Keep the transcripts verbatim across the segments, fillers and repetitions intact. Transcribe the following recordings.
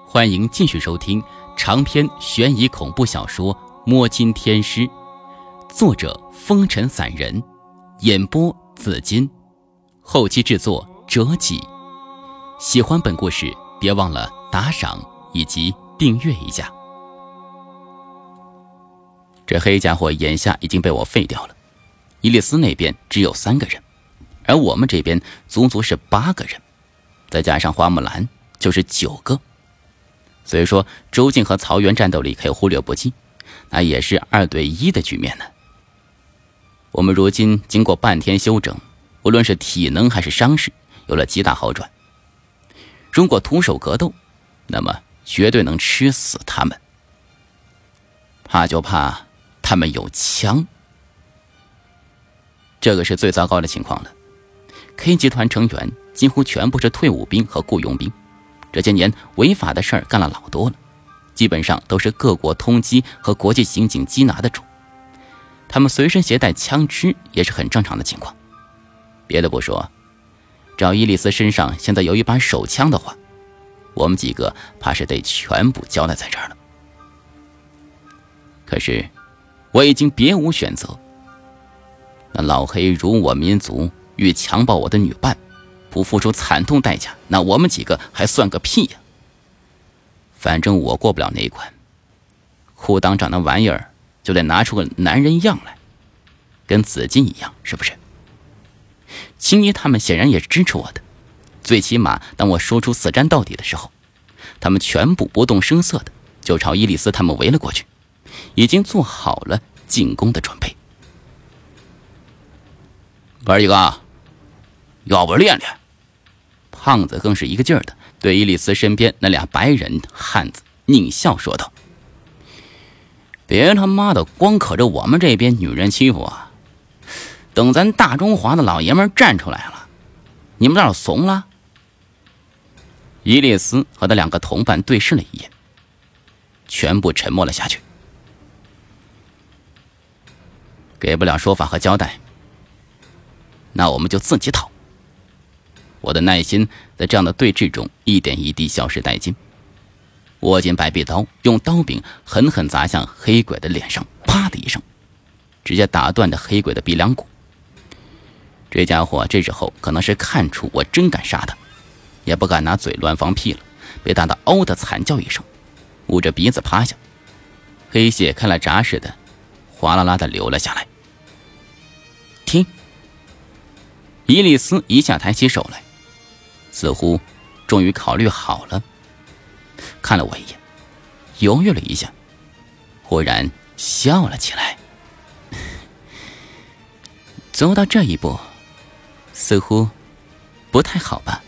欢迎继续收听长篇悬疑恐怖小说《摸金天师》，作者风尘散人，演播紫金，后期制作折戟。喜欢本故事别忘了打赏以及订阅一下。这黑家伙眼下已经被我废掉了，伊利斯那边只有三个人，而我们这边足足是八个人，再加上花木兰就是九个。所以说周静和曹元战斗力可以忽略不计，那也是二对一的局面呢。我们如今经过半天休整，无论是体能还是伤势有了极大好转。如果徒手格斗，那么绝对能吃死他们。怕就怕他们有枪，这个是最糟糕的情况了。 K 集团成员几乎全部是退伍兵和雇佣兵，这些年违法的事儿干了老多了，基本上都是各国通缉和国际刑警缉拿的主。他们随身携带枪支也是很正常的情况。别的不说，只要伊利斯身上现在有一把手枪的话，我们几个怕是得全部交代在这儿了。可是我已经别无选择，那老黑辱我民族，欲强暴我的女伴，不付出惨痛代价，那我们几个还算个屁呀！反正我过不了那一关，裤裆长那玩意儿就得拿出个男人样来，跟紫金一样，是不是？青衣他们显然也是支持我的，最起码当我说出死战到底的时候，他们全部不动声色的就朝伊利斯他们围了过去，已经做好了进攻的准备。哥几个，要不练练？胖子更是一个劲儿的对伊利斯身边那俩白人汉子狞笑说道：“别他妈的光可着我们这边女人欺负啊！等咱大中华的老爷们站出来了，你们倒是怂了？”伊利斯和他两个同伴对视了一眼，全部沉默了下去。给不了说法和交代，那我们就自己讨。我的耐心在这样的对峙中一点一滴消失殆尽。握紧白臂刀，用刀柄狠狠砸向黑鬼的脸上，啪的一声，直接打断了黑鬼的鼻梁骨。这家伙这时候可能是看出我真敢杀他，也不敢拿嘴乱放屁了，被打得嗷的惨叫一声，捂着鼻子趴下，黑血开了闸似的哗啦啦的流了下来。停！伊利斯一下抬起手来，似乎终于考虑好了，看了我一眼，犹豫了一下，忽然笑了起来。走到这一步，似乎不太好吧？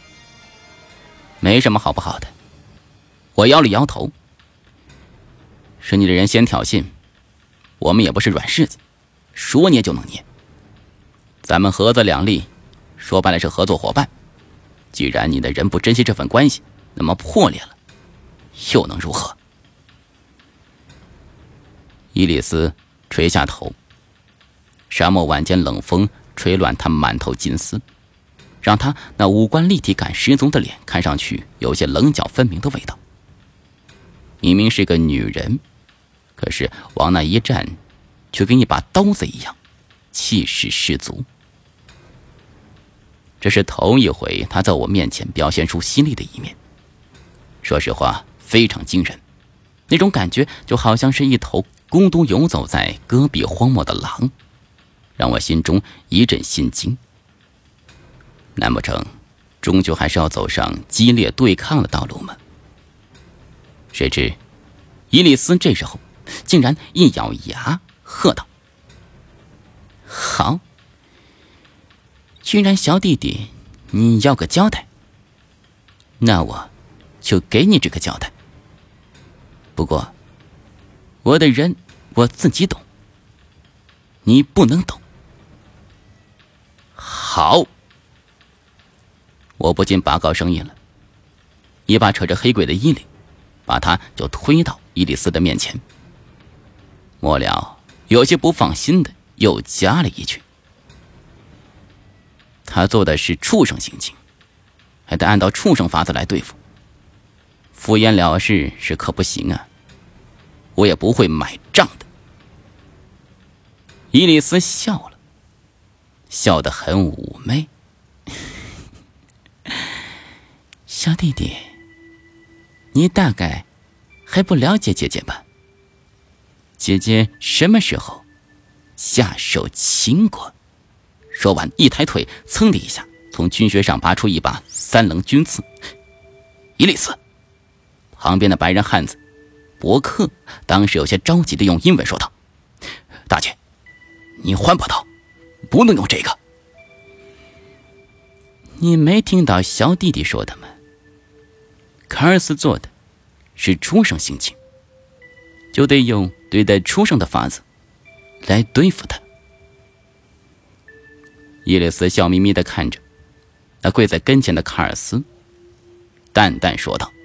没什么好不好的。我摇了摇头。是你的人先挑衅，我们也不是软柿子，说捏就能捏。咱们合则两利，说白了是合作伙伴。既然你的人不珍惜这份关系，那么破裂了，又能如何？伊利斯垂下头，沙漠晚间冷风吹乱他满头金丝，让他那五官立体感十足的脸看上去有些棱角分明的味道。明明是个女人，可是往那一站，却跟一把刀子一样，气势十足。这是头一回他在我面前表现出犀利的一面，说实话非常惊人，那种感觉就好像是一头孤独游走在戈壁荒漠的狼，让我心中一阵心惊。难不成终究还是要走上激烈对抗的道路吗？谁知伊利斯这时候竟然一咬牙喝道：“好，居然小弟弟你要个交代，那我就给你这个交代。不过我的人我自己懂，你不能懂。”好！我不禁拔高声音了，一把扯着黑鬼的衣领，把他就推到伊利斯的面前。末了有些不放心的又加了一句：“他做的是畜生行径，还得按照畜生法子来对付。 敷衍了事是可不行啊，我也不会买账的。伊丽丝笑了，笑得很妩媚。小弟弟，你大概还不了解姐姐吧？姐姐什么时候下手轻过？说完，一抬腿，噌的一下从军靴上拔出一把三棱军刺。伊丽丝，旁边的白人汉子伯克当时有些着急的用英文说道：“大姐，你换把刀，不能用这个。”你没听到小弟弟说的吗？卡尔斯做的是畜生性情，就得用对待畜生的法子来对付他。伊丽丝笑眯眯地看着那跪在跟前的卡尔斯，淡淡说道：“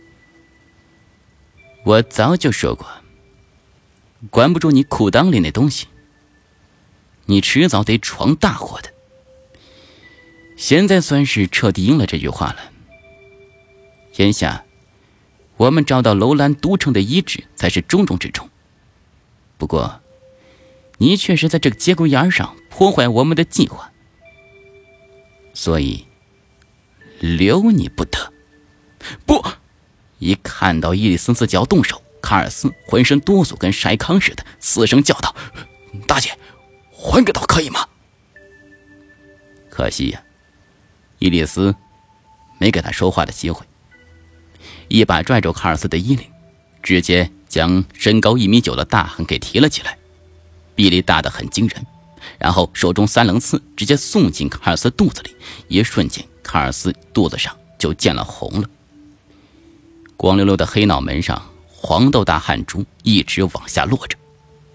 我早就说过，管不住你裤裆里那东西，你迟早得闯大祸的。现在算是彻底应了这句话了。眼下，我们找到楼兰都城的遗址才是重中之重。不过，你确实在这个节骨眼上破坏我们的计划，所以留你不得。”不！一看到伊丽丝就要动手，卡尔斯浑身哆嗦，跟筛糠似的，嘶声叫道：“大姐，换个刀可以吗？”可惜呀、啊，伊丽丝没给他说话的机会，一把拽住卡尔斯的衣领，直接将身高一米九的大汉给提了起来，臂力大得很惊人，然后手中三棱刺直接送进卡尔斯肚子里，一瞬间，卡尔斯肚子上就见了红了。光溜溜的黑脑门上黄豆大汗珠一直往下落着。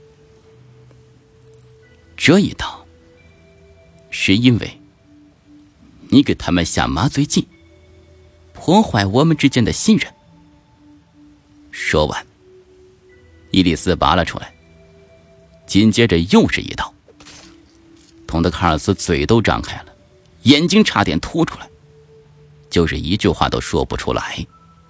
这一刀是因为你给他们下麻醉剂，破坏我们之间的信任。说完，伊丽丝拔了出来，紧接着又是一刀，痛得卡尔斯嘴都张开了，眼睛差点凸出来，就是一句话都说不出来。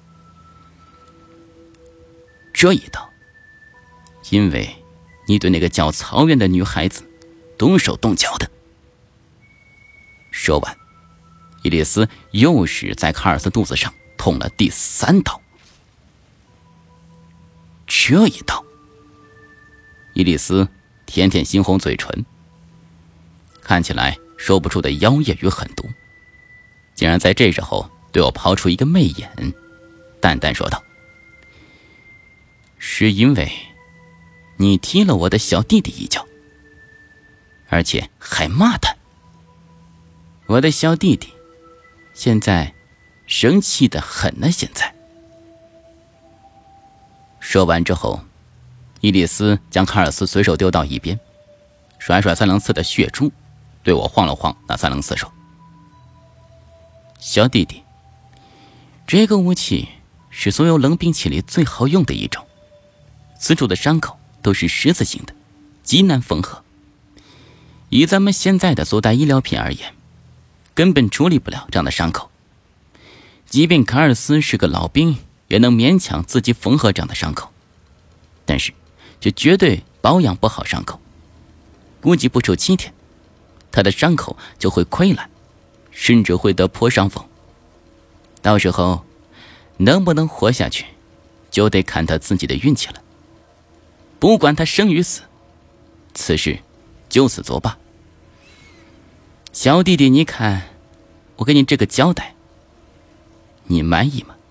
这一刀，因为你对那个叫曹媛的女孩子动手动脚的。说完，伊丽丝又是在卡尔斯肚子上捅了第三刀。这一刀，伊丽丝舔舔猩红嘴唇，看起来说不出的妖艳与狠毒，竟然在这时候对我抛出一个媚眼，淡淡说道：“是因为你踢了我的小弟弟一脚，而且还骂他。我的小弟弟现在生气得很呢。现在。”说完之后，伊丽丝将卡尔斯随手丢到一边，甩甩三棱刺的血珠，对我晃了晃那三棱刺说：“小弟弟，这个武器是所有冷兵器里最好用的一种，此处的伤口都是十字形的，极难缝合。以咱们现在的所带医疗品而言，根本处理不了这样的伤口。即便卡尔斯是个老兵，也能勉强自己缝合这样的伤口，但是却绝对保养不好伤口。估计不出七天，他的伤口就会溃烂，甚至会得破伤风。到时候能不能活下去，就得看他自己的运气了。不管他生与死，此事就此作罢。小弟弟，你看，我给你这个交代，你满意吗？”“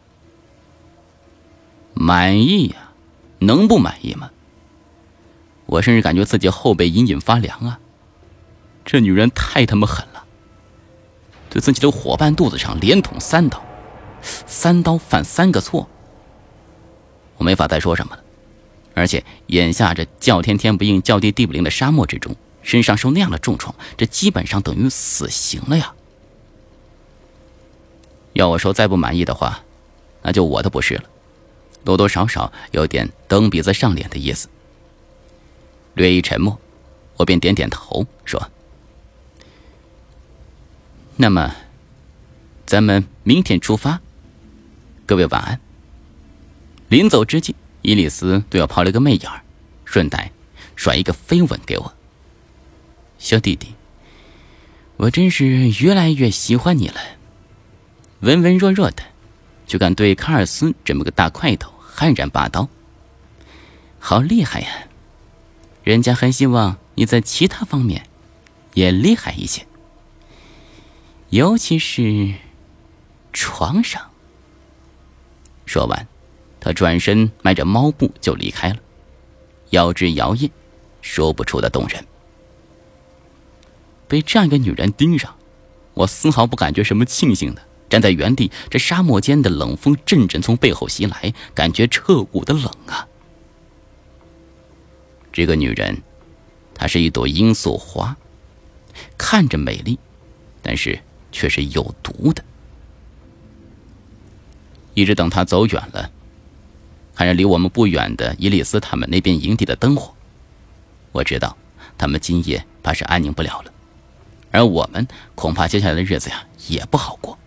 满意呀、啊，能不满意吗？我甚至感觉自己后背隐隐发凉啊！这女人太他妈狠了，对自己的伙伴肚子上连捅三刀，三刀犯三个错。我没法再说什么了。而且眼下这叫天天不应叫地地不灵的沙漠之中，身上受那样的重创，这基本上等于死刑了呀。要我说再不满意的话，那就我的不是了，多多少少有点蹬鼻子上脸的意思。略一沉默，我便点点头说：“那么咱们明天出发，各位晚安。” 临走之际，伊丽丝对我抛了个媚眼儿，顺带甩一个飞吻给我。小弟弟，我真是越来越喜欢你了，文文弱弱的，就敢对卡尔斯这么个大块头悍然拔刀，好厉害呀！人家很希望你在其他方面也厉害一些，尤其是床上。说完，他转身迈着猫步就离开了，腰肢摇曳，说不出的动人。被这样一个女人盯上，我丝毫不感觉什么庆幸的，站在原地，这沙漠间的冷风阵阵从背后袭来，感觉彻骨的冷啊。这个女人，她是一朵罂粟花，看着美丽，但是却是有毒的。一直等她走远了，看着离我们不远的伊丽丝他们那边营地的灯火，我知道他们今夜怕是安宁不了了，而我们恐怕接下来的日子呀也不好过。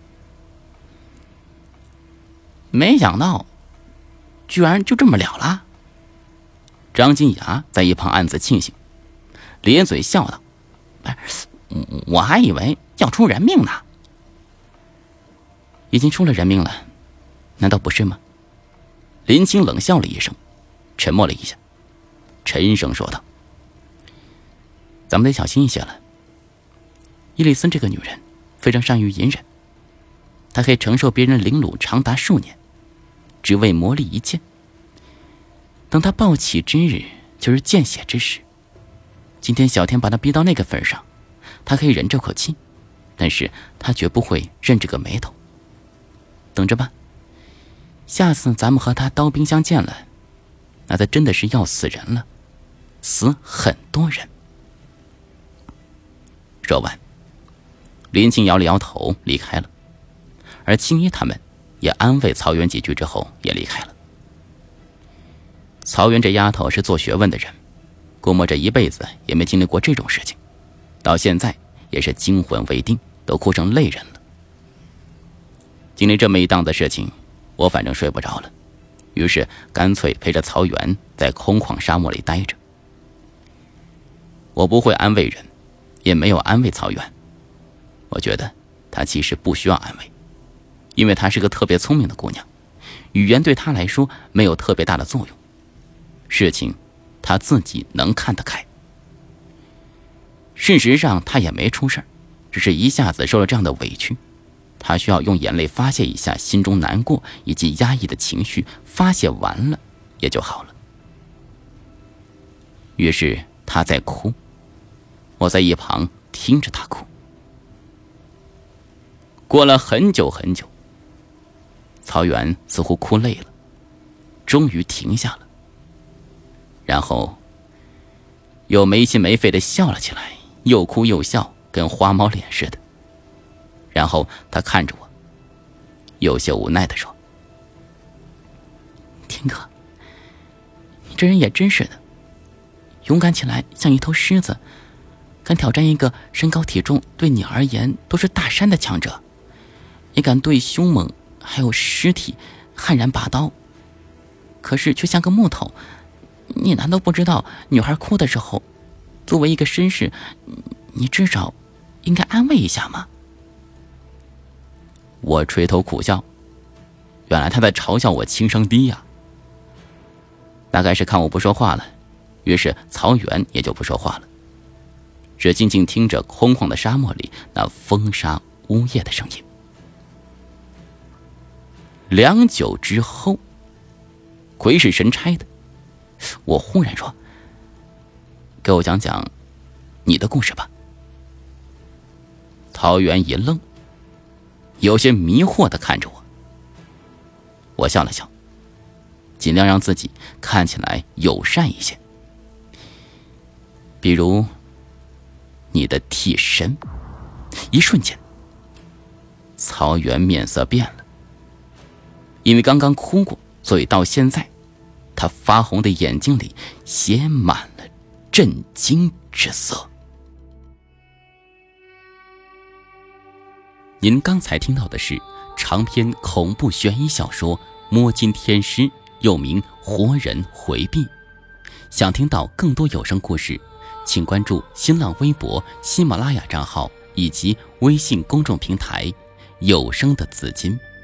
没想到居然就这么了了。张金牙在一旁暗自庆幸，咧嘴笑道：“我还以为要出人命呢。”已经出了人命了，难道不是吗？林青冷笑了一声，沉默了一下，沉声说道：“咱们得小心一些了。伊丽森这个女人非常善于隐忍，她可以承受别人凌辱长达数年，只为磨砺一剑。等她暴起之日，就是见血之时。今天小天把她逼到那个份上，她可以忍这口气，但是她绝不会认这个眉头。等着吧，下次咱们和她刀兵相见了，那她真的是要死人了，死很多人。”说完，林青摇了摇头离开了，而青衣他们也安慰曹元几句之后也离开了。曹元这丫头是做学问的人，估摸这一辈子也没经历过这种事情，到现在也是惊魂未定，都哭成泪人了。经历这么一档子事情，我反正睡不着了，于是干脆陪着曹元在空旷沙漠里待着。我不会安慰人，也没有安慰曹元，我觉得她其实不需要安慰，因为她是个特别聪明的姑娘，语言对她来说没有特别大的作用，事情她自己能看得开。事实上她也没出事，只是一下子受了这样的委屈，她需要用眼泪发泄一下心中难过以及压抑的情绪，发泄完了也就好了。于是她在哭，我在一旁听着她哭。过了很久很久，曹元似乎哭累了，终于停下了，然后又没心没肺地笑了起来，又哭又笑，跟花猫脸似的。然后他看着我，有些无奈地说：“天哥，你这人也真是的，勇敢起来像一头狮子，敢挑战一个身高体重对你而言都是大山的强者，也敢对凶猛还有尸体悍然拔刀，可是却像个木头。你难道不知道女孩哭的时候，作为一个绅士，你至少应该安慰一下吗？”我垂头苦笑，原来他在嘲笑我情商低呀。大概是看我不说话了，于是曹元也就不说话了，只静静听着空旷的沙漠里那风沙呜咽的声音。良久之后，鬼使神差的，我忽然说：“给我讲讲你的故事吧。”曹元一愣，有些迷惑地看着我。我笑了笑，尽量让自己看起来友善一些。比如你的替身。一瞬间，曹元面色变了，因为刚刚哭过，所以到现在他发红的眼睛里写满了震惊之色。您刚才听到的是长篇恐怖悬疑小说《摸金天师》 又名活人回避。想听到更多有声故事，请关注新浪微博、喜马拉雅账号以及微信公众平台有声的紫金。